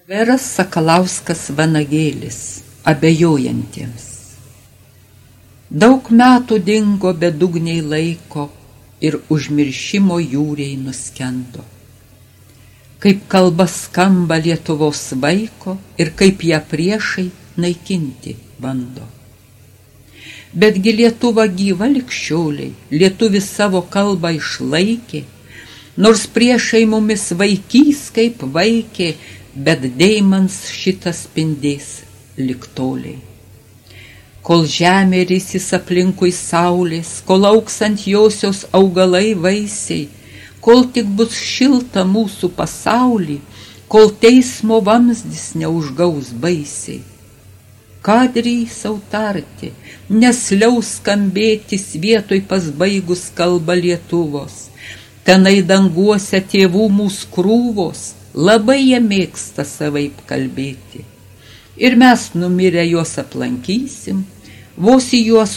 Veras Sakalauskas Vanagėlis abejojantiems. Daug metų dingo bedugniai laiko ir užmiršimo jūriai nuskendo. Kaip kalba skamba Lietuvos vaiko ir kaip ją priešai naikinti bando. Betgi Lietuva gyva likščioliai, lietuvis savo kalbą išlaikė, nors priešai mumis vaikys kaip vaikė, bet deimans šitas spindės liktoliai. Kol žemė risis aplinkui saulės, kol auks ant josios augalai vaisiai, kol tik bus šilta mūsų pasaulį, kol teismo vamzdis neužgaus baisiai. Ką drįsau tarti, nesliaus skambėtis vietoj pasbaigus kalbą Lietuvos, tenai danguose tėvų mūsų krūvos, labai jie mėgsta savaip kalbėti. Ir mes numirę juos aplankysim, vos į juos